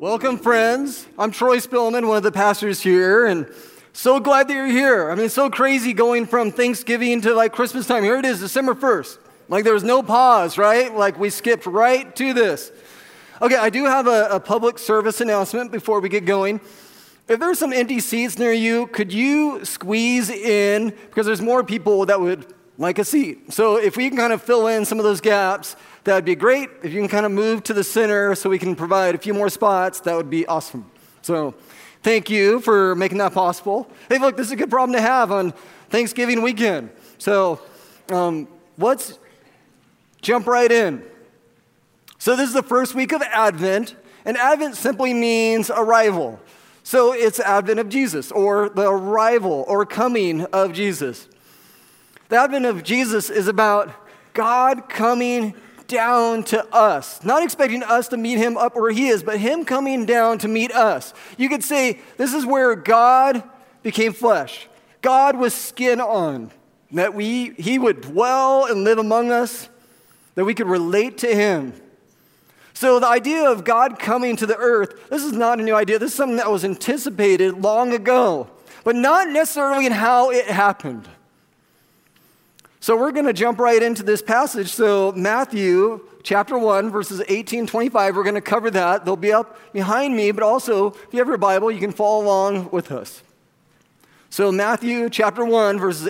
Welcome, friends. I'm Troy Spillman, one of the pastors here, and so glad that you're here. I mean, it's so crazy going from Thanksgiving to like Christmas time. Here it is, December 1st. Like there was no pause, right? Like we skipped right to this. Okay, I do have a public service announcement before we get going. If there's some empty seats near you, could you squeeze in? Because there's more people that would like a seat. So if we can kind of fill in some of those gaps, that would be great. If you can kind of move to the center so we can provide a few more spots, that would be awesome. So thank you for making that possible. Hey, look, this is a good problem to have on Thanksgiving weekend. So let's jump right in. So this is the first week of Advent, and Advent simply means arrival. So it's Advent of Jesus, or the arrival or coming of Jesus. The Advent of Jesus is about God coming down to us, not expecting us to meet him up where he is, but him coming down to meet us. You could say this is where God became flesh. God was skin on, that he would dwell and live among us, that we could relate to him. So the idea of God coming to the earth, this is not a new idea. This is something that was anticipated long ago, but not necessarily in how it happened. So we're going to jump right into this passage. So Matthew chapter 1, verses 18-25, we're going to cover that. They'll be up behind me, but also if you have your Bible, you can follow along with us. So Matthew chapter 1, verses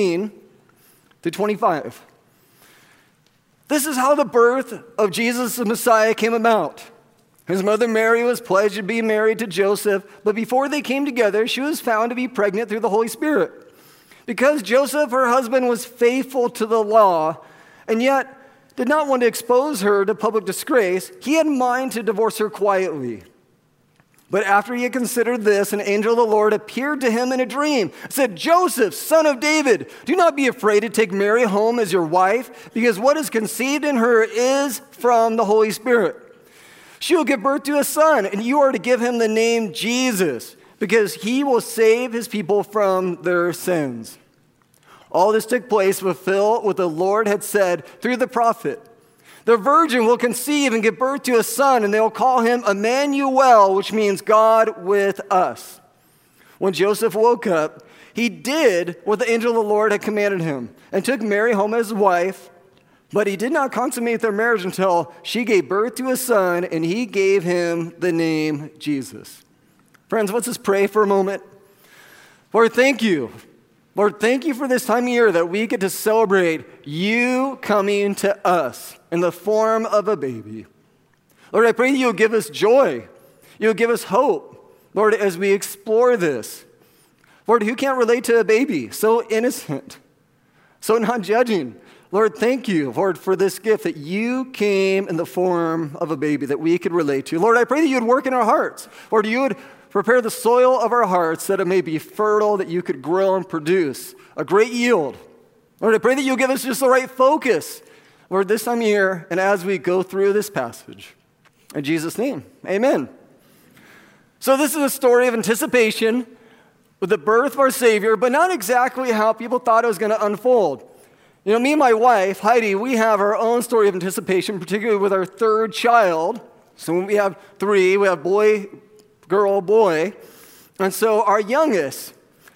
18-25. This is how the birth of Jesus the Messiah came about. His mother Mary was pledged to be married to Joseph, but before they came together, she was found to be pregnant through the Holy Spirit. Because Joseph, her husband, was faithful to the law and yet did not want to expose her to public disgrace, he had in mind to divorce her quietly. But after he had considered this, an angel of the Lord appeared to him in a dream, said, "Joseph, son of David, do not be afraid to take Mary home as your wife, because what is conceived in her is from the Holy Spirit. She will give birth to a son, and you are to give him the name Jesus, because he will save his people from their sins." All this took place to fulfill what the Lord had said through the prophet. The virgin will conceive and give birth to a son, and they will call him Emmanuel, which means God with us. When Joseph woke up, he did what the angel of the Lord had commanded him and took Mary home as his wife, but he did not consummate their marriage until she gave birth to a son, and he gave him the name Jesus. Friends, let's just pray for a moment. Lord, thank you. Lord, thank you for this time of year that we get to celebrate you coming to us in the form of a baby. Lord, I pray that you'll give us joy. You'll give us hope, Lord, as we explore this. Lord, who can't relate to a baby? So innocent, so not judging. Lord, thank you, Lord, for this gift that you came in the form of a baby that we could relate to. Lord, I pray that you would work in our hearts. Lord, you would prepare the soil of our hearts that it may be fertile, that you could grow and produce a great yield. Lord, I pray that you'll give us just the right focus, Lord, this time of year and as we go through this passage. In Jesus' name, amen. So this is a story of anticipation with the birth of our Savior, but not exactly how people thought it was going to unfold. You know, me and my wife, Heidi, we have our own story of anticipation, particularly with our third child. So when we have three, we have boy, girl, boy. And so our youngest,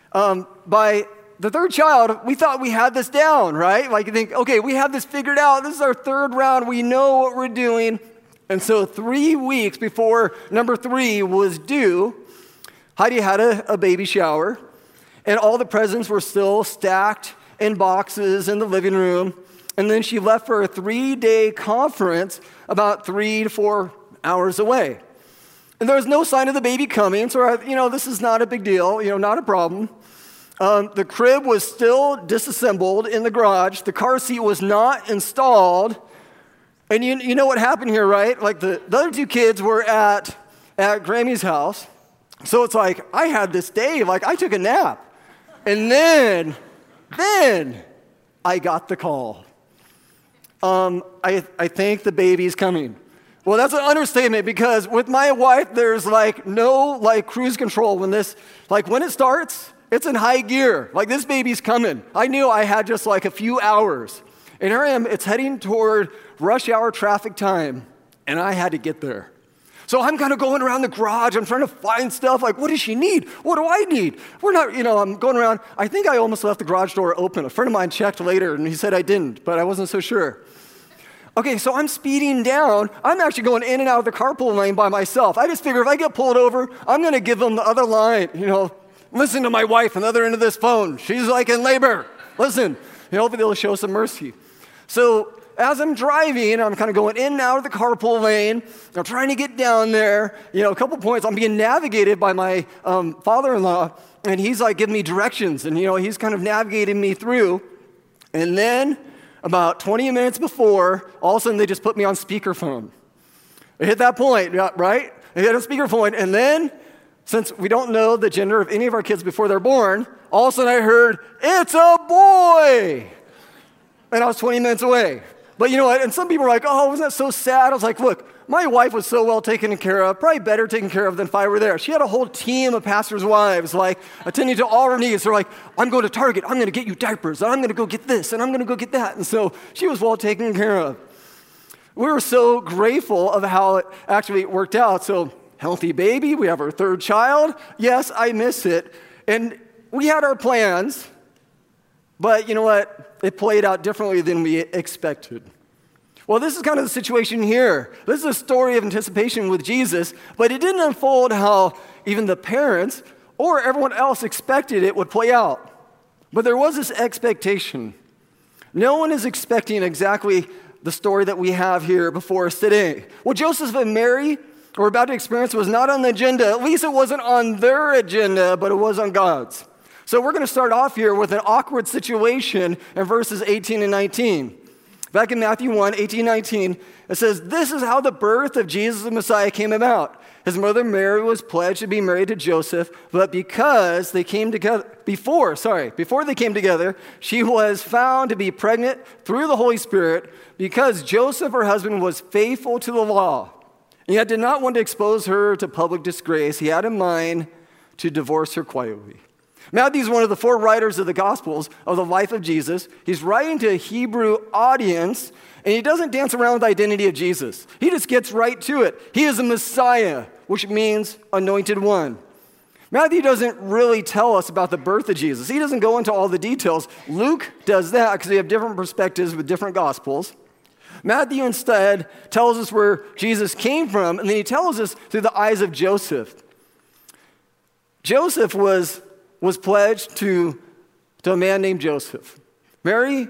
by the third child, we thought we had this down, right? Like you think, okay, we have this figured out. This is our third round. We know what we're doing. And so 3 weeks before number 3 was due, Heidi had a baby shower, and all the presents were still stacked in boxes in the living room. And then she left for a 3-day conference about 3 to 4 hours away. And there was no sign of the baby coming, so this is not a big deal, not a problem. The crib was still disassembled in the garage. The car seat was not installed. And you know what happened here, right? Like the other 2 kids were at Grammy's house. So it's like, I had this day, like I took a nap. And then I got the call. I think the baby's coming. Well, that's an understatement because with my wife, there's no cruise control when it starts, it's in high gear. Like this baby's coming. I knew I had just a few hours. And here I am, it's heading toward rush hour traffic time, and I had to get there. So I'm kind of going around the garage. I'm trying to find stuff like, what does she need? What do I need? We're not, I'm going around. I think I almost left the garage door open. A friend of mine checked later, and he said I didn't, but I wasn't so sure. Okay, so I'm speeding down. I'm actually going in and out of the carpool lane by myself. I just figure if I get pulled over, I'm going to give them the other line. Listen to my wife on the other end of this phone. She's like in labor. Listen, hopefully they'll show some mercy. So as I'm driving, I'm kind of going in and out of the carpool lane. I'm trying to get down there. A couple points, I'm being navigated by my father-in-law, and he's like giving me directions, and he's kind of navigating me through. And then about 20 minutes before, all of a sudden they just put me on speakerphone. I hit that point, right? I hit a speakerphone, and then, since we don't know the gender of any of our kids before they're born, all of a sudden I heard, "It's a boy!" And I was 20 minutes away. But you know what? And some people were like, "Oh, wasn't that so sad?" I was like, look, my wife was so well taken care of, probably better taken care of than if I were there. She had a whole team of pastors' wives, like, attending to all her needs. They're like, "I'm going to Target. I'm going to get you diapers. And I'm going to go get this. And I'm going to go get that." And so she was well taken care of. We were so grateful of how it actually worked out. So healthy baby. We have our third child. Yes, I miss it. And we had our plans. But you know what? It played out differently than we expected. Well, this is kind of the situation here. This is a story of anticipation with Jesus, but it didn't unfold how even the parents or everyone else expected it would play out. But there was this expectation. No one is expecting exactly the story that we have here before us today. What Joseph and Mary were about to experience was not on the agenda. At least it wasn't on their agenda, but it was on God's. So we're going to start off here with an awkward situation in verses 18 and 19. Back in Matthew 1, 18, 19, it says, "This is how the birth of Jesus the Messiah came about. His mother Mary was pledged to be married to Joseph, but because they came together, before they came together, she was found to be pregnant through the Holy Spirit because Joseph, her husband, was faithful to the law, and yet did not want to expose her to public disgrace. He had in mind to divorce her quietly." Matthew's one of the 4 writers of the Gospels of the life of Jesus. He's writing to a Hebrew audience, and he doesn't dance around with the identity of Jesus. He just gets right to it. He is a Messiah, which means anointed one. Matthew doesn't really tell us about the birth of Jesus. He doesn't go into all the details. Luke does that because they have different perspectives with different Gospels. Matthew instead tells us where Jesus came from, and then he tells us through the eyes of Joseph. Joseph was pledged to a man named Joseph. Mary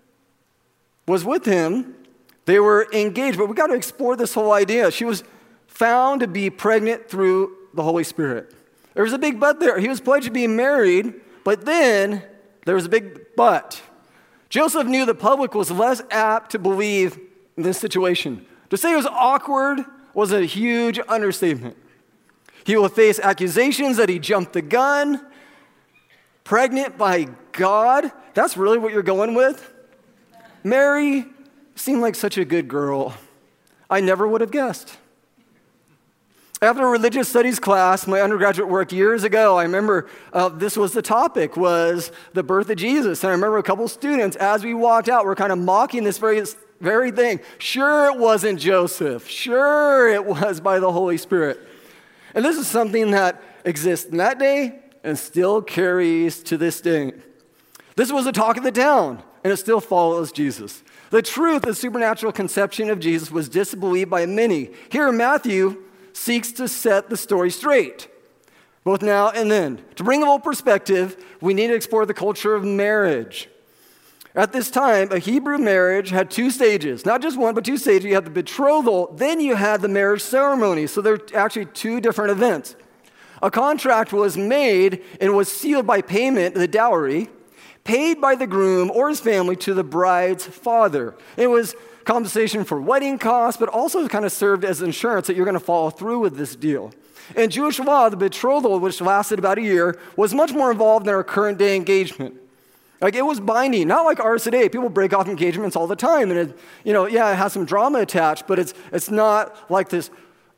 was with him. They were engaged, but we got to explore this whole idea. She was found to be pregnant through the Holy Spirit. There was a big but there. He was pledged to be married, but then there was a big but. Joseph knew the public was less apt to believe in this situation. To say it was awkward was a huge understatement. He will face accusations that he jumped the gun. Pregnant by God? That's really what you're going with? Mary seemed like such a good girl. I never would have guessed. After a religious studies class, my undergraduate work years ago, I remember this was the topic, was the birth of Jesus. And I remember a couple students, as we walked out, were kind of mocking this very thing. Sure, it wasn't Joseph. Sure, it was by the Holy Spirit. And this is something that exists in that day and still carries to this day. This was the talk of the town, and it still follows Jesus. The truth of the supernatural conception of Jesus was disbelieved by many. Here, Matthew seeks to set the story straight, both now and then. To bring a little perspective, we need to explore the culture of marriage. At this time, a Hebrew marriage had 2 stages. Not just one, but 2 stages. You had the betrothal, then you had the marriage ceremony. So there are actually 2 different events. A contract was made and was sealed by payment, the dowry, paid by the groom or his family to the bride's father. It was compensation for wedding costs, but also kind of served as insurance that you're going to follow through with this deal. In Jewish law, the betrothal, which lasted about a year, was much more involved than our current day engagement. Like, it was binding, not like ours today. People break off engagements all the time, and it has some drama attached, but it's not like this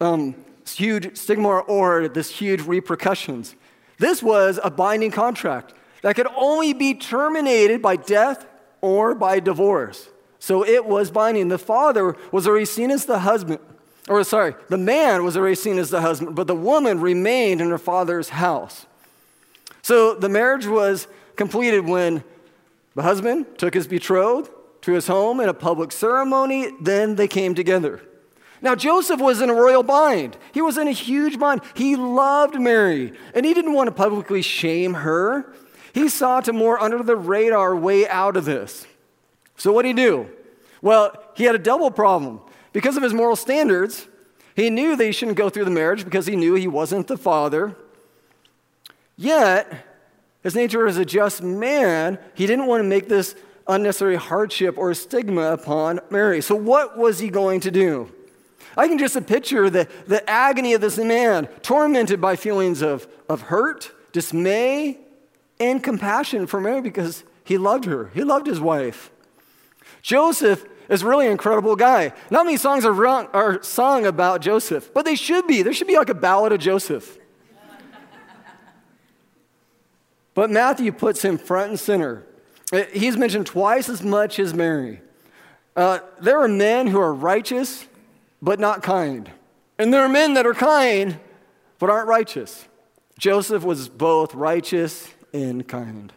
huge stigma or this huge repercussions. This was a binding contract that could only be terminated by death or by divorce. So it was binding. The father was already seen as the husband. the man was already seen as the husband, but the woman remained in her father's house. So the marriage was completed when the husband took his betrothed to his home in a public ceremony, then they came together. Now, Joseph was in a royal bind. He was in a huge bind. He loved Mary, and he didn't want to publicly shame her. He sought a more under-the-radar way out of this. So what did he do? Well, he had a double problem. Because of his moral standards, he knew that he shouldn't go through the marriage because he knew he wasn't the father. Yet, his nature as a just man, he didn't want to make this unnecessary hardship or stigma upon Mary. So what was he going to do? I can just picture the agony of this man, tormented by feelings of hurt, dismay, and compassion for Mary because he loved her. He loved his wife. Joseph is really an incredible guy. Not many songs are sung about Joseph, but they should be. There should be like a ballad of Joseph. But Matthew puts him front and center. He's mentioned twice as much as Mary. There are men who are righteous, but not kind. And there are men that are kind, but aren't righteous. Joseph was both righteous and kind.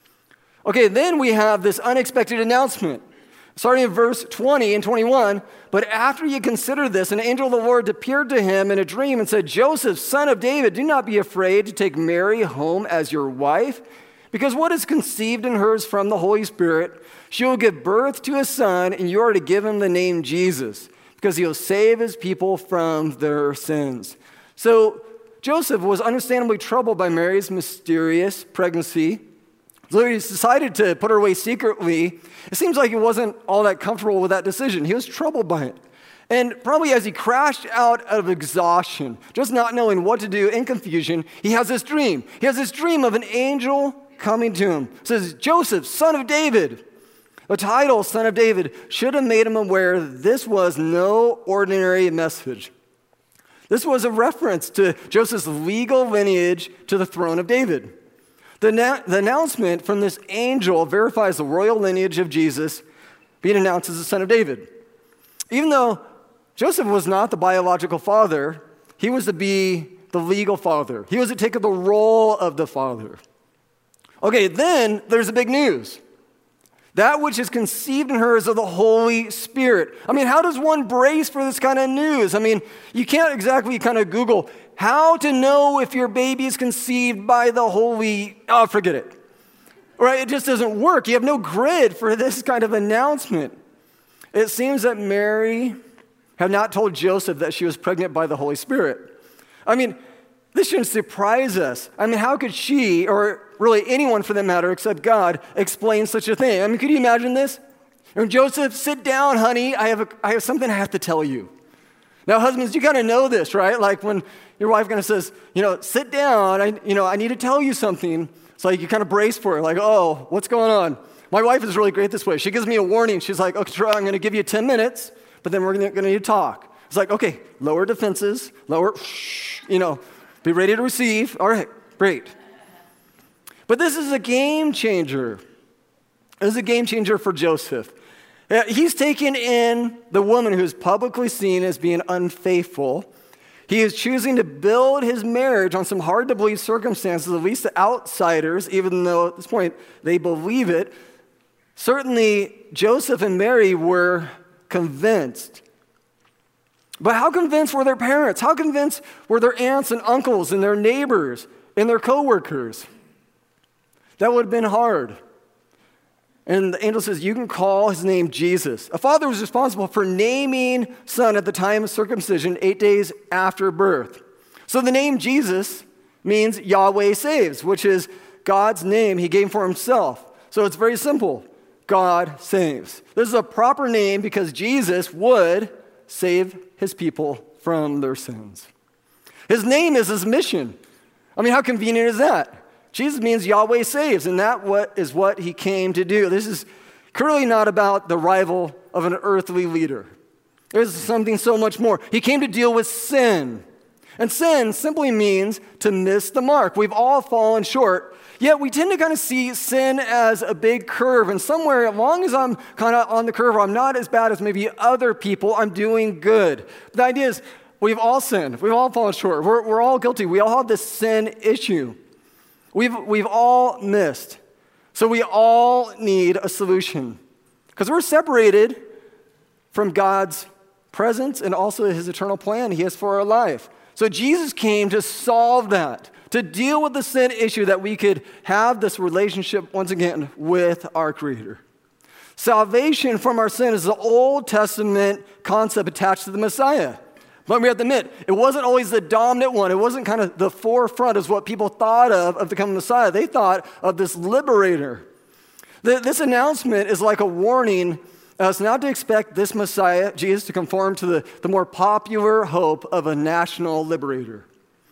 Okay, then we have this unexpected announcement. Starting in verse 20 and 21, but after you consider this, an angel of the Lord appeared to him in a dream and said, Joseph, son of David, do not be afraid to take Mary home as your wife, because what is conceived in her is from the Holy Spirit. She will give birth to a son, and you are to give him the name Jesus, because he will save his people from their sins. So Joseph was understandably troubled by Mary's mysterious pregnancy. So he decided to put her away secretly. It seems like he wasn't all that comfortable with that decision. He was troubled by it. And probably as he crashed out of exhaustion, just not knowing what to do in confusion, he has this dream. He has this dream of an angel coming to him. It says, Joseph, son of David. The title, son of David, should have made him aware that this was no ordinary message. This was a reference to Joseph's legal lineage to the throne of David. The announcement from this angel verifies the royal lineage of Jesus being announced as the son of David. Even though Joseph was not the biological father, he was to be the legal father. He was to take the role of the father. Okay, then there's the big news. That which is conceived in her is of the Holy Spirit. I mean, how does one brace for this kind of news? I mean, you can't exactly kind of Google how to know if your baby is conceived by the Holy, forget it. Right? It just doesn't work. You have no grid for this kind of announcement. It seems that Mary had not told Joseph that she was pregnant by the Holy Spirit. I mean, this shouldn't surprise us. I mean, how could she, or really anyone for that matter except God, explain such a thing? I mean, could you imagine this? Joseph, sit down, honey. I have something I have to tell you. Now, husbands, you kind of know this, right? Like when your wife kind of says, sit down. I need to tell you something. It's like you kind of brace for it. Like, oh, what's going on? My wife is really great this way. She gives me a warning. She's like, okay, Troy, I'm going to give you 10 minutes, but then we're going to need to talk. It's like, okay, lower defenses, be ready to receive. All right, great. But this is a game changer. This is a game changer for Joseph. He's taken in the woman who is publicly seen as being unfaithful. He is choosing to build his marriage on some hard-to-believe circumstances, at least to outsiders, even though at this point they believe it. Certainly, Joseph and Mary were convinced. But how convinced were their parents? How convinced were their aunts and uncles and their neighbors and their coworkers? That would have been hard. And the angel says, you can call his name Jesus. A father was responsible for naming son at the time of circumcision, 8 days after birth. So the name Jesus means Yahweh saves, which is God's name he gave for himself. So it's very simple. God saves. This is a proper name because Jesus would save his people from their sins. His name is his mission. I mean, how convenient is that? Jesus means Yahweh saves, and that is what he came to do. This is clearly not about the rival of an earthly leader. There's something so much more. He came to deal with sin. And sin simply means to miss the mark. We've all fallen short, yet we tend to kind of see sin as a big curve. And somewhere, as long as I'm kind of on the curve, or I'm not as bad as maybe other people, I'm doing good. The idea is we've all sinned. We've all fallen short. We're all guilty. We all have this sin issue. We've all missed. So we all need a solution because we're separated from God's presence and also his eternal plan he has for our life. So Jesus came to solve that, to deal with the sin issue that we could have this relationship once again with our Creator. Salvation from our sin is the Old Testament concept attached to the Messiah. But we have to admit, it wasn't always the dominant one. It wasn't kind of the forefront as what people thought of the coming Messiah. They thought of this liberator. This announcement is like a warning us not to expect this Messiah, Jesus, to conform to the more popular hope of a national liberator.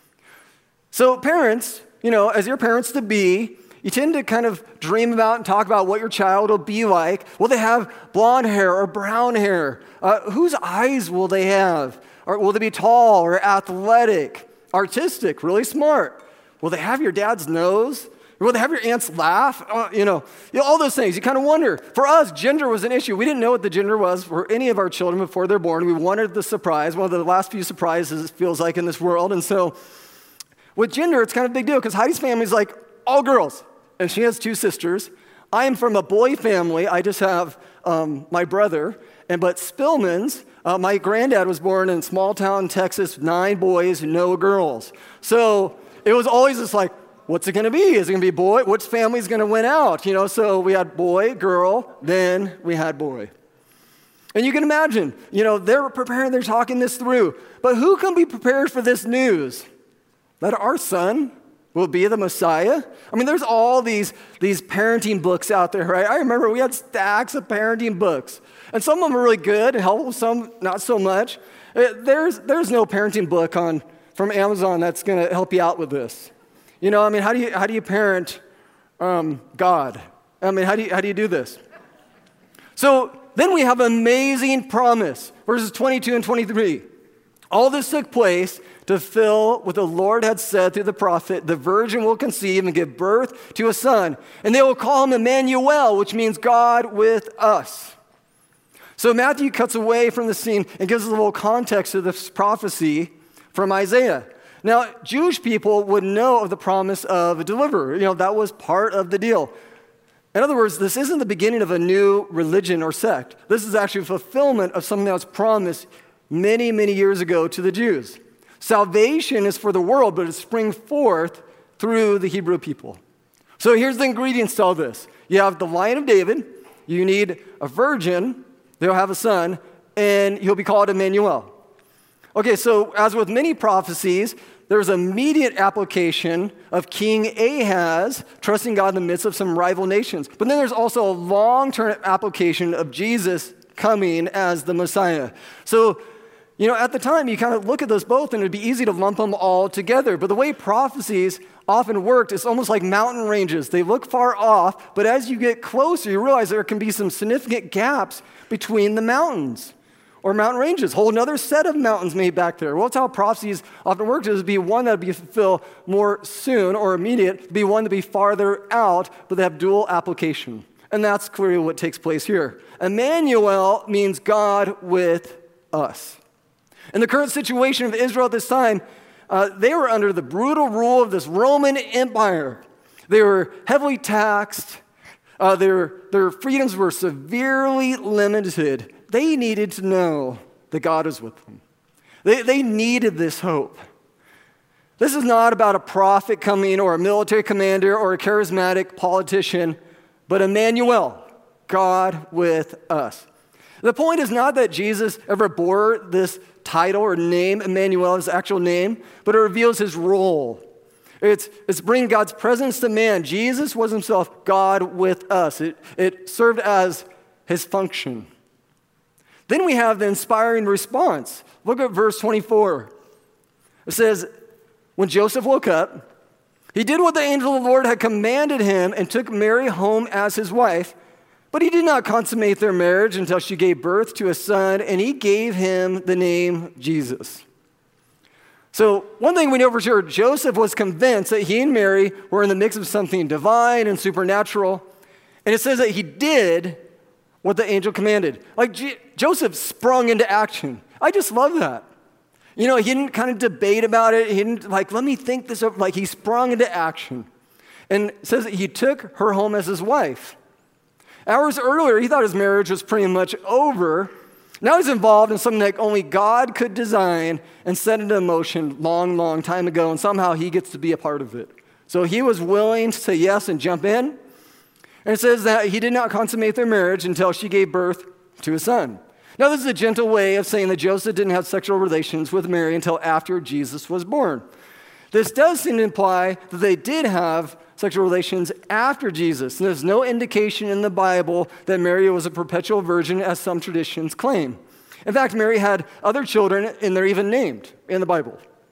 So parents, as your parents to be, you tend to kind of dream about and talk about what your child will be like. Will they have blonde hair or brown hair? Whose eyes will they have? Or will they be tall or athletic, artistic, really smart? Will they have your dad's nose? Or will they have your aunt's laugh? All those things. You kind of wonder. For us, gender was an issue. We didn't know what the gender was for any of our children before they're born. We wanted the surprise, one of the last few surprises it feels like in this world. And so with gender, it's kind of a big deal because Heidi's family is like all girls. And she has 2 sisters. I am from a boy family. I just have my brother. But Spillman's, my granddad was born in small town Texas, 9 boys, no girls. So it was always just like, what's it going to be? Is it going to be boy? Which family's going to win out? So we had boy, girl, then we had boy. And you can imagine, they're preparing, they're talking this through. But who can be prepared for this news? That our son will be the Messiah? I mean, there's all these parenting books out there, right? I remember we had stacks of parenting books. And some of them are really good and helpful, some not so much. There's no parenting book from Amazon that's going to help you out with this. How do you parent God? I mean, how do you do this? So then we have an amazing promise, verses 22 and 23. All this took place to fulfill what the Lord had said through the prophet, the virgin will conceive and give birth to a son, and they will call him Emmanuel, which means God with us. So Matthew cuts away from the scene and gives us a little context to this prophecy from Isaiah. Now, Jewish people would know of the promise of a deliverer. That was part of the deal. In other words, this isn't the beginning of a new religion or sect. This is actually a fulfillment of something that was promised many, many years ago to the Jews. Salvation is for the world, but it springs forth through the Hebrew people. So here's the ingredients to all this. You have the Lion of David. You need a virgin. They'll have a son, and he'll be called Emmanuel. Okay, so as with many prophecies, there's immediate application of King Ahaz trusting God in the midst of some rival nations. But then there's also a long-term application of Jesus coming as the Messiah. So, at the time, you kind of look at those both, and it'd be easy to lump them all together. But the way prophecies often worked, it's almost like mountain ranges. They look far off, but as you get closer, you realize there can be some significant gaps between the mountains or mountain ranges. Whole another set of mountains made back there. Well, that's how prophecies often work. It would be one that would be fulfilled more soon or immediate, be one to be farther out, but they have dual application. And that's clearly what takes place here. Emmanuel means God with us. In the current situation of Israel at this time, they were under the brutal rule of this Roman Empire. They were heavily taxed. Their freedoms were severely limited. They needed to know that God was with them. They needed this hope. This is not about a prophet coming or a military commander or a charismatic politician, but Emmanuel, God with us. The point is not that Jesus ever bore this title or name, Emmanuel, his actual name, but it reveals his role. It's bringing God's presence to man. Jesus was himself God with us. It served as his function. Then we have the inspiring response. Look at verse 24. It says, when Joseph woke up, he did what the angel of the Lord had commanded him and took Mary home as his wife. But he did not consummate their marriage until she gave birth to a son, and he gave him the name Jesus. So one thing we know for sure, Joseph was convinced that he and Mary were in the mix of something divine and supernatural. And it says that he did what the angel commanded. Like Joseph sprung into action. I just love that. He didn't kind of debate about it. He didn't let me think this over. He sprung into action. And it says that he took her home as his wife. Hours earlier, he thought his marriage was pretty much over. Now he's involved in something that only God could design and set into motion long, long time ago, and somehow he gets to be a part of it. So he was willing to say yes and jump in. And it says that he did not consummate their marriage until she gave birth to a son. Now, this is a gentle way of saying that Joseph didn't have sexual relations with Mary until after Jesus was born. This does seem to imply that they did have sexual relations after Jesus. And there's no indication in the Bible that Mary was a perpetual virgin, as some traditions claim. In fact, Mary had other children, and they're even named in the Bible.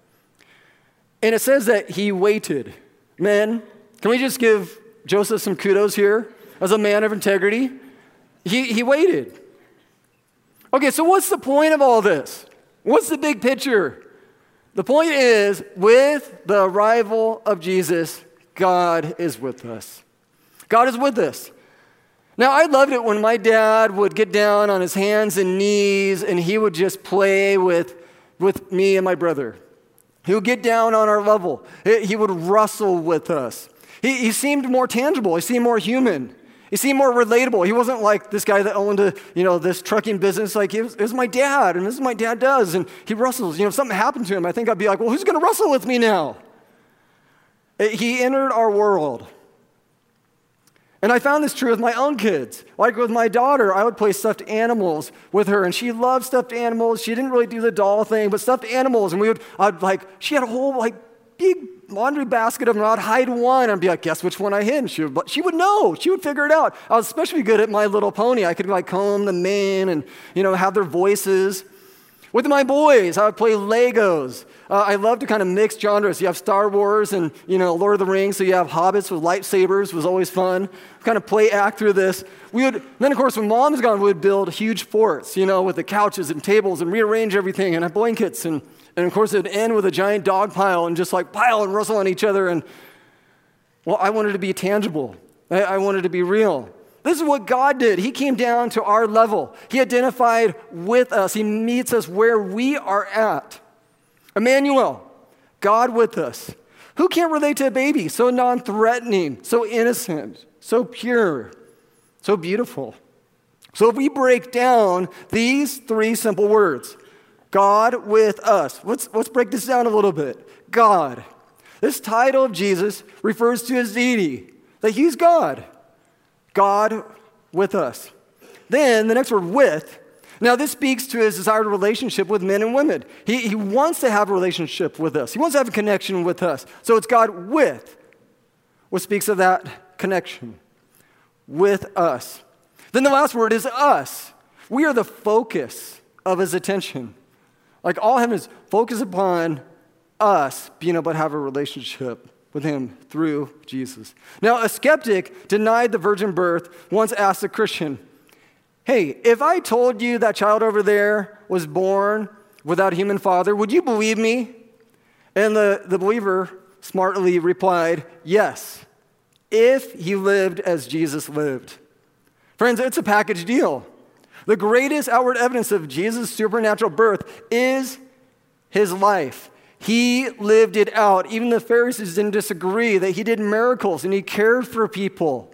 And it says that he waited. Men, can we just give Joseph some kudos here as a man of integrity? He waited. Okay, so what's the point of all this? What's the big picture? The point is, with the arrival of Jesus, God is with us. God is with us. Now, I loved it when my dad would get down on his hands and knees and he would just play with me and my brother. He would get down on our level. He would wrestle with us. He seemed more tangible. He seemed more human. He seemed more relatable. He wasn't like this guy that owned this trucking business. It was my dad, and this is what my dad does, and he wrestles. If something happened to him, I think I'd be like, well, who's going to wrestle with me now? He entered our world. And I found this true with my own kids. Like with my daughter, I would play stuffed animals with her, and she loved stuffed animals. She didn't really do the doll thing, but stuffed animals, and she had a whole big laundry basket of them. I'd hide one and be like, guess which one I hid? And she would know. She would figure it out. I was especially good at My Little Pony. I could comb the mane and, have their voices. With my boys, I would play Legos. I love to kind of mix genres. You have Star Wars and, Lord of the Rings, so you have hobbits with lightsabers. Was always fun. Kind of play act through this. Then, of course, when Mom was gone, we would build huge forts, with the couches and tables and rearrange everything and have blankets. And of course, it would end with a giant dog pile and just pile and wrestle on each other. And, I wanted to be tangible. I wanted to be real. This is what God did. He came down to our level. He identified with us. He meets us where we are at. Emmanuel, God with us. Who can't relate to a baby so non-threatening, so innocent, so pure, so beautiful? So if we break down these three simple words, God with us. Let's break this down a little bit. God. This title of Jesus refers to his deity, that he's God. God with us. Then the next word, with. Now this speaks to his desired relationship with men and women. He wants to have a relationship with us. He wants to have a connection with us. So it's God with, which speaks of that connection with us. Then the last word is us. We are the focus of his attention. All heaven is focused upon us being able to have a relationship with him through Jesus. Now, a skeptic denied the virgin birth once asked a Christian, hey, if I told you that child over there was born without a human father, would you believe me? And the believer smartly replied, yes, if he lived as Jesus lived. Friends, it's a package deal. The greatest outward evidence of Jesus' supernatural birth is his life. He lived it out. Even the Pharisees didn't disagree that he did miracles and he cared for people.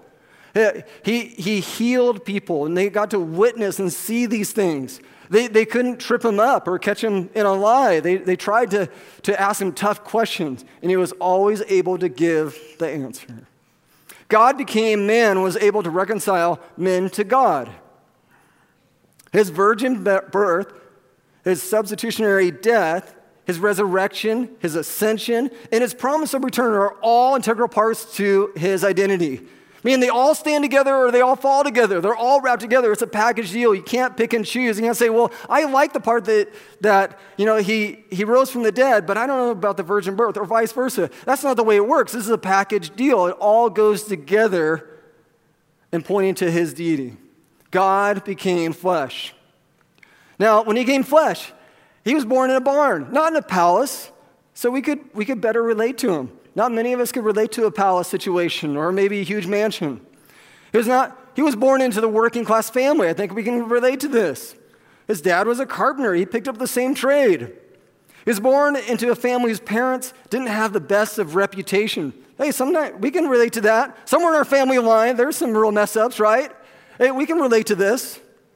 He healed people, and they got to witness and see these things. They couldn't trip him up or catch him in a lie. They tried to ask him tough questions, and he was always able to give the answer. God became man and was able to reconcile men to God. His virgin birth, his substitutionary death, his resurrection, his ascension, and his promise of return are all integral parts to his identity. Meaning they all stand together or they all fall together. They're all wrapped together. It's a package deal. You can't pick and choose. You can't say, well, I like the part that he rose from the dead, but I don't know about the virgin birth, or vice versa. That's not the way it works. This is a package deal. It all goes together and pointing to his deity. God became flesh. Now, when he became flesh, he was born in a barn, not in a palace, so we could better relate to him. Not many of us could relate to a palace situation or maybe a huge mansion. He was born into the working class family. I think we can relate to this. His dad was a carpenter. He picked up the same trade. He was born into a family whose parents didn't have the best of reputation. Hey, sometimes we can relate to that. Somewhere in our family line, there's some real mess ups, right? Hey, we can relate to this.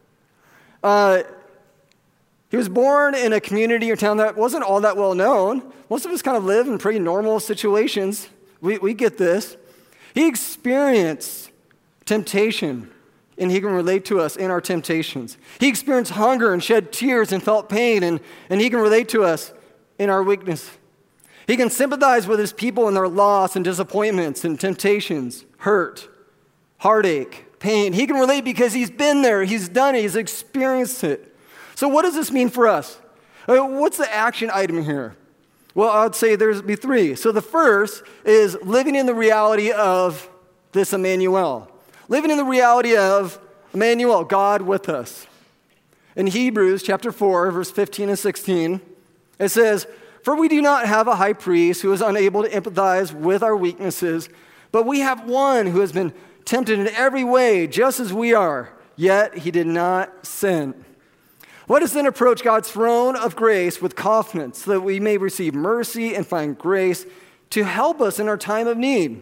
He was born in a community or town that wasn't all that well known. Most of us kind of live in pretty normal situations. We get this. He experienced temptation, and he can relate to us in our temptations. He experienced hunger and shed tears and felt pain, and he can relate to us in our weakness. He can sympathize with his people in their loss and disappointments and temptations, hurt, heartache, pain. He can relate because he's been there, he's done it, he's experienced it. So what does this mean for us? What's the action item here? Well, I'd say there's be three. So the first is living in the reality of this Emmanuel. Living in the reality of Emmanuel, God with us. In Hebrews chapter 4, verse 15 and 16, it says, "For we do not have a high priest who is unable to empathize with our weaknesses, but we have one who has been tempted in every way, just as we are, yet he did not sin." Let us then approach God's throne of grace with confidence so that we may receive mercy and find grace to help us in our time of need.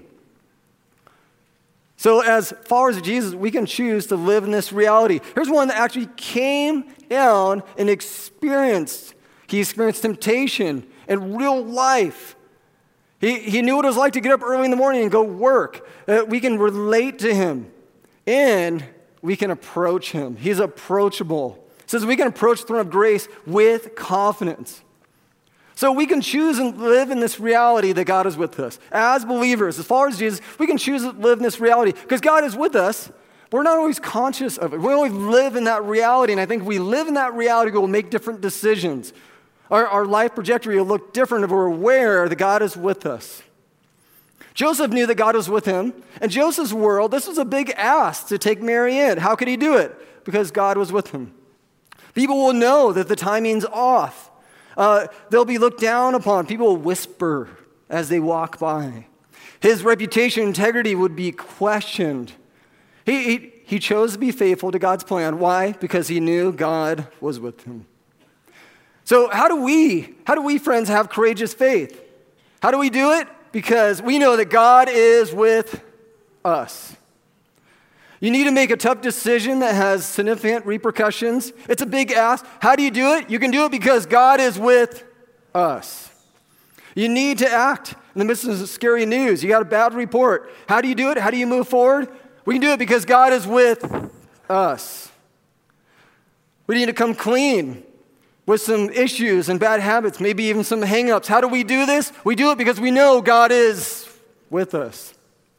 So as followers of Jesus, we can choose to live in this reality. Here's one that actually came down and experienced. He experienced temptation in real life. He knew what it was like to get up early in the morning and go work. We can relate to him, and we can approach him. He's approachable. It says we can approach the throne of grace with confidence. So we can choose and live in this reality that God is with us. As believers, as followers of Jesus, we can choose to live in this reality because God is with us, but we're not always conscious of it. We always live in that reality, and I think if we live in that reality, we'll make different decisions. Our life trajectory will look different if we're aware that God is with us. Joseph knew that God was with him. In Joseph's world, this was a big ask to take Mary in. How could he do it? Because God was with him. People will know that the timing's off. They'll be looked down upon. People will whisper as they walk by. His reputation, integrity would be questioned. He chose to be faithful to God's plan. Why? Because he knew God was with him. So how do we, friends, have courageous faith? How do we do it? Because we know that God is with us. You need to make a tough decision that has significant repercussions. It's a big ask. How do you do it? You can do it because God is with us. You need to act in the midst of scary news. You got a bad report. How do you do it? How do you move forward? We can do it because God is with us. We need to come clean with some issues and bad habits, maybe even some hang-ups. How do we do this? We do it because we know God is with us.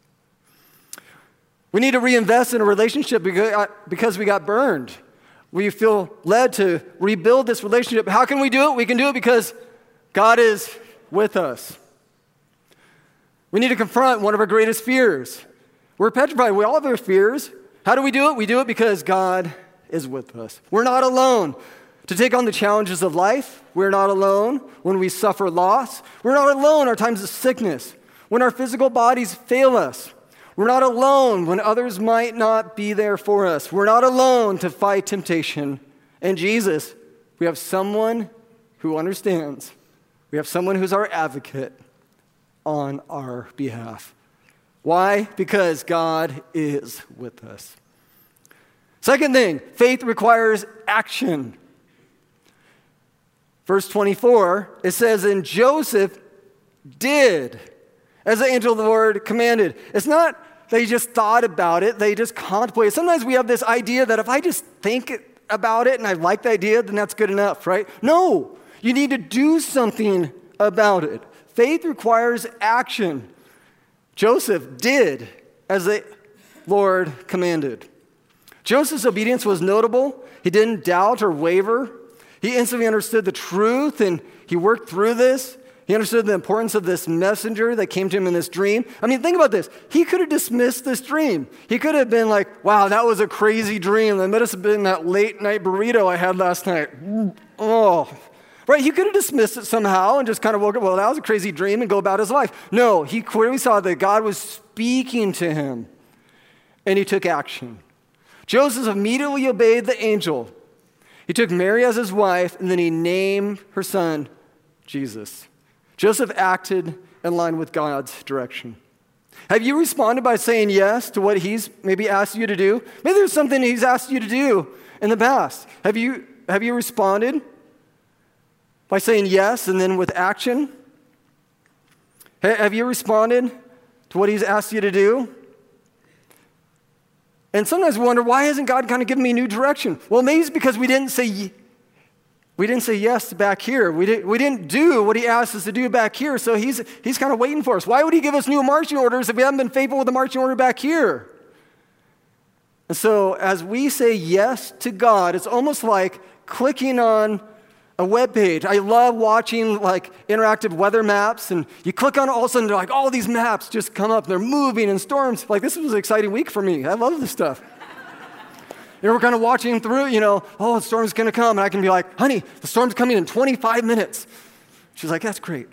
We need to reinvest in a relationship because we got burned. We feel led to rebuild this relationship. How can we do it? We can do it because God is with us. We need to confront one of our greatest fears. We're petrified. We all have our fears. How do we do it? We do it because God is with us. We're not alone to take on the challenges of life. We're not alone when we suffer loss. We're not alone in our times of sickness, when our physical bodies fail us. We're not alone when others might not be there for us. We're not alone to fight temptation. In Jesus, we have someone who understands. We have someone who's our advocate on our behalf. Why? Because God is with us. Second thing, faith requires action. Verse 24, it says, "And Joseph did as the angel of the Lord commanded." It's not they just thought about it, they just contemplated. Sometimes we have this idea that if I just think about it and I like the idea, then that's good enough, right? No, you need to do something about it. Faith requires action. Joseph did as the Lord commanded. Joseph's obedience was notable. He didn't doubt or waver. He instantly understood the truth, and he worked through this. He understood the importance of this messenger that came to him in this dream. I mean, think about this. He could have dismissed this dream. He could have been like, wow, that was a crazy dream. That must have been that late night burrito I had last night. Oh, Right? He could have dismissed it somehow and just kind of woke up, well, that was a crazy dream, and go about his life. No, he clearly saw that God was speaking to him, and he took action. Joseph immediately obeyed the angel. He took Mary as his wife, and then he named her son Jesus. Joseph acted in line with God's direction. Have you responded by saying yes to what he's maybe asked you to do? Maybe there's something he's asked you to do in the past. Have you responded by saying yes and then with action? Have you responded to what he's asked you to do? And sometimes we wonder, why hasn't God kind of given me new direction? Well, maybe it's because we didn't say yes back here. We didn't do what he asked us to do back here, so he's kind of waiting for us. Why would he give us new marching orders if we haven't been faithful with the marching order back here? And so as we say yes to God, it's almost like clicking on a web page. I love watching like interactive weather maps, and you click on it, all of a sudden, like all these maps just come up. They're moving in storms. Like, this was an exciting week for me. I love this stuff. We're kind of watching through, the storm's going to come. And I can be like, honey, the storm's coming in 25 minutes. She's like, that's great.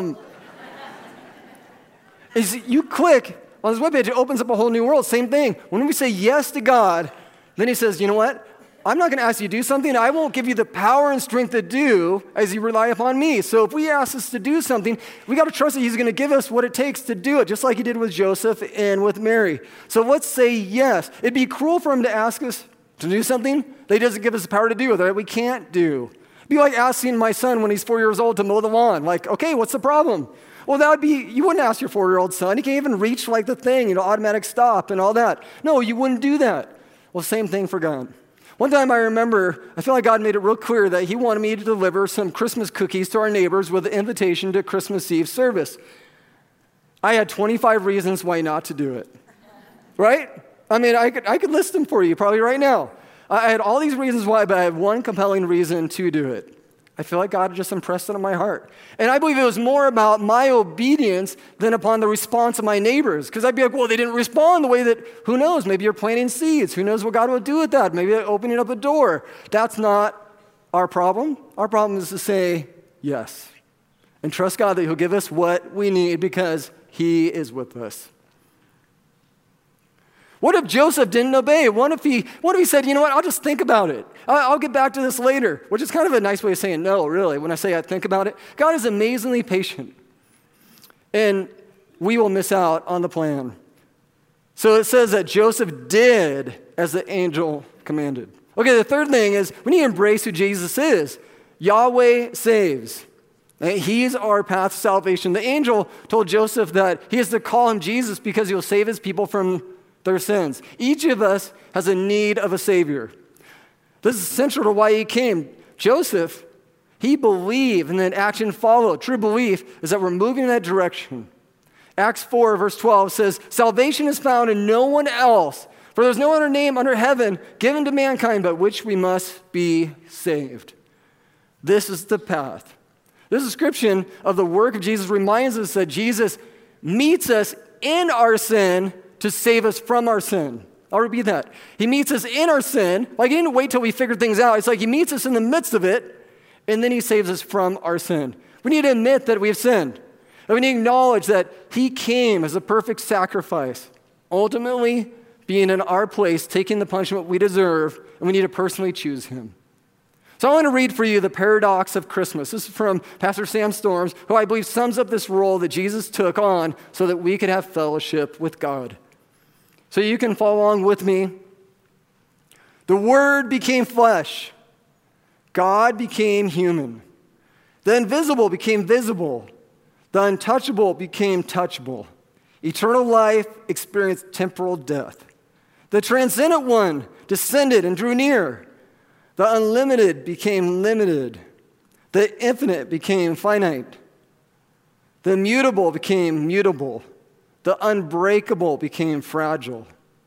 You click on this webpage, it opens up a whole new world. Same thing. When we say yes to God, then he says, you know what? I'm not going to ask you to do something I won't give you the power and strength to do as you rely upon me. So if we ask us to do something, we got to trust that he's going to give us what it takes to do it, just like he did with Joseph and with Mary. So let's say yes. It'd be cruel for him to ask us to do something that he doesn't give us the power to do, that we can't do. It'd be like asking my son when he's 4 years old to mow the lawn. Like, okay, what's the problem? Well, that would be, you wouldn't ask your 4-year-old son. He can't even reach like the thing, automatic stop and all that. No, you wouldn't do that. Well, same thing for God. One time I remember, I feel like God made it real clear that he wanted me to deliver some Christmas cookies to our neighbors with an invitation to Christmas Eve service. I had 25 reasons why not to do it, right? I mean, I could list them for you probably right now. I had all these reasons why, but I had one compelling reason to do it. I feel like God just impressed it on my heart. And I believe it was more about my obedience than upon the response of my neighbors. Because I'd be like, well, they didn't respond the way that, who knows, maybe you're planting seeds. Who knows what God will do with that? Maybe they're opening up a door. That's not our problem. Our problem is to say yes. And trust God that he'll give us what we need because he is with us. What if Joseph didn't obey? What if he said, you know what, I'll just think about it. I'll get back to this later, which is kind of a nice way of saying no, really, when I say I think about it. God is amazingly patient, and we will miss out on the plan. So it says that Joseph did as the angel commanded. Okay, the third thing is we need to embrace who Jesus is. Yahweh saves. He's our path to salvation. The angel told Joseph that he has to call him Jesus because he'll save his people from their sins. Each of us has a need of a Savior. This is central to why he came. Joseph, he believed, and then action followed. True belief is that we're moving in that direction. Acts 4, verse 12 says, salvation is found in no one else, for there's no other name under heaven given to mankind but which we must be saved. This is the path. This description of the work of Jesus reminds us that Jesus meets us in our sin to save us from our sin. I'll repeat that. He meets us in our sin. Like he didn't wait till we figured things out. It's like he meets us in the midst of it, and then he saves us from our sin. We need to admit that we have sinned. And we need to acknowledge that he came as a perfect sacrifice, ultimately being in our place, taking the punishment we deserve, and we need to personally choose him. So I want to read for you the paradox of Christmas. This is from Pastor Sam Storms, who I believe sums up this role that Jesus took on so that we could have fellowship with God. So you can follow along with me. The Word became flesh. God became human. The invisible became visible. The untouchable became touchable. Eternal life experienced temporal death. The transcendent one descended and drew near. The unlimited became limited. The infinite became finite. The immutable became mutable. The unbreakable became fragile.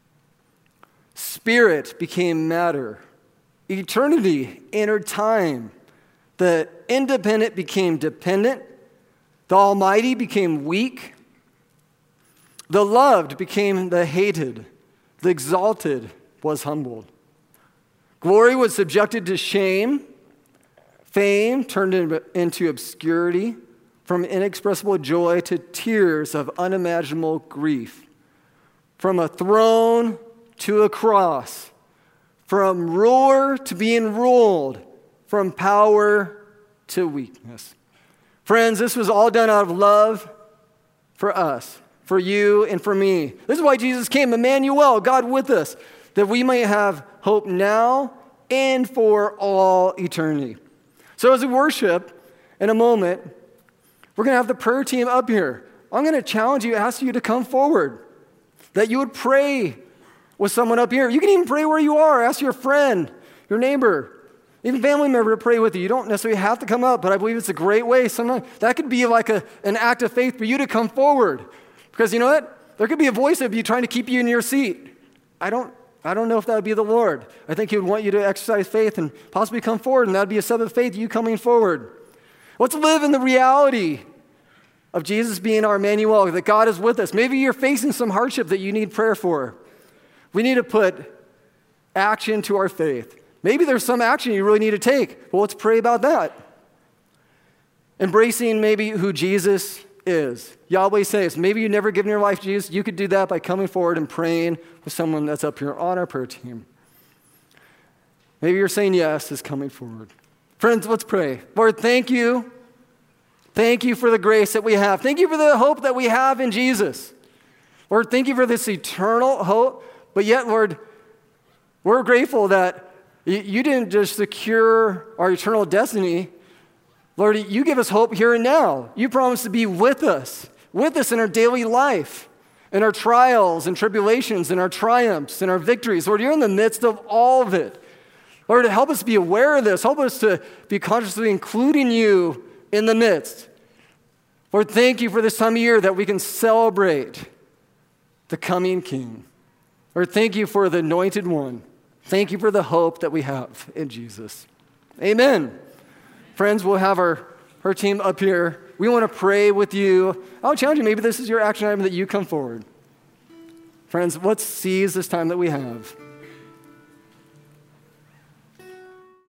Spirit became matter. Eternity entered time. The independent became dependent. The almighty became weak. The loved became the hated. The exalted was humbled. Glory was subjected to shame. Fame turned into obscurity, from inexpressible joy to tears of unimaginable grief. From a throne to a cross. From ruler to being ruled. From power to weakness. Friends, this was all done out of love for us, for you and for me. This is why Jesus came, Emmanuel, God with us, that we might have hope now and for all eternity. So as we worship in a moment, we're going to have the prayer team up here. I'm going to challenge you, ask you to come forward, that you would pray with someone up here. You can even pray where you are. Ask your friend, your neighbor, even family member to pray with you. You don't necessarily have to come up, but I believe it's a great way. Sometimes that could be like an act of faith for you to come forward. Because you know what? There could be a voice of you trying to keep you in your seat. I don't know if that would be the Lord. I think he would want you to exercise faith and possibly come forward, and that would be a step of faith, you coming forward. Let's live in the reality of Jesus being our Emmanuel, that God is with us. Maybe you're facing some hardship that you need prayer for. We need to put action to our faith. Maybe there's some action you really need to take. Well, let's pray about that. Embracing maybe who Jesus is. Yahweh says, maybe you've never given your life to Jesus. You could do that by coming forward and praying with someone that's up here on our prayer team. Maybe you're saying yes is coming forward. Friends, let's pray. Lord, thank you. Thank you for the grace that we have. Thank you for the hope that we have in Jesus. Lord, thank you for this eternal hope. But yet, Lord, we're grateful that you didn't just secure our eternal destiny. Lord, you give us hope here and now. You promise to be with us in our daily life, in our trials and tribulations, in our triumphs, in our victories. Lord, you're in the midst of all of it. Lord, help us be aware of this. Help us to be consciously including you in the midst. Lord, thank you for this time of year that we can celebrate the coming King. Lord, thank you for the Anointed One. Thank you for the hope that we have in Jesus. Amen. Friends, we'll have our team up here. We want to pray with you. I'll challenge you, maybe this is your action item that you come forward. Friends, let's seize this time that we have.